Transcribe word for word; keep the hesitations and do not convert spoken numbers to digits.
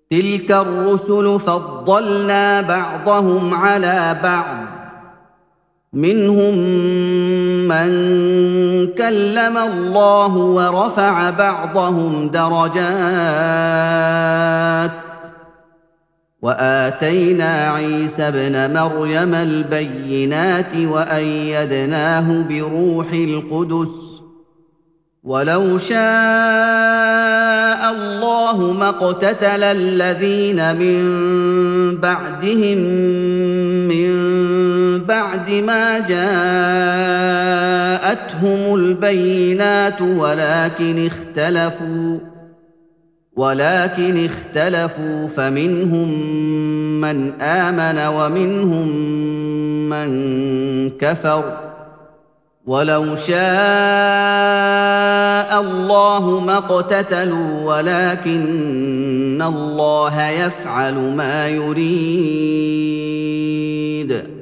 تِلْكَ الرُّسُلُ فَضَّلْنَا بَعْضَهُمْ عَلَىٰ بَعْضٍ ۖ مِّنْهُم مَّن كَلَّمَ اللَّهُ وَرَفَعَ بَعْضَهُمْ دَرَجَاتٍ ۚ وَآتَيْنَا عِيسَى ابْنَ مَرْيَمَ الْبَيِّنَاتِ وَأَيَّدْنَاهُ بِرُوحِ الْقُدُسِ ۗ وَلَوْ شَاءَ اللَّهُ مَا اقْتَتَلَ الَّذِينَ مِن بَعْدِهِم مِّن بَعْدِ مَا جَاءَتْهُمُ الْبَيِّنَاتُ وَلَٰكِنِ اخْتَلَفُوا وَلَٰكِنِ اخْتَلَفُوا فَمِنْهُم مَّنْ آمَنَ وَمِنْهُم مَّن كَفَرَ ۚ وَلَوْ شَاءَ اللَّهُ مَا اقْتَتَلُوا وَلَٰكِنَّ اللَّهَ يَفْعَلُ مَا يُرِيدُ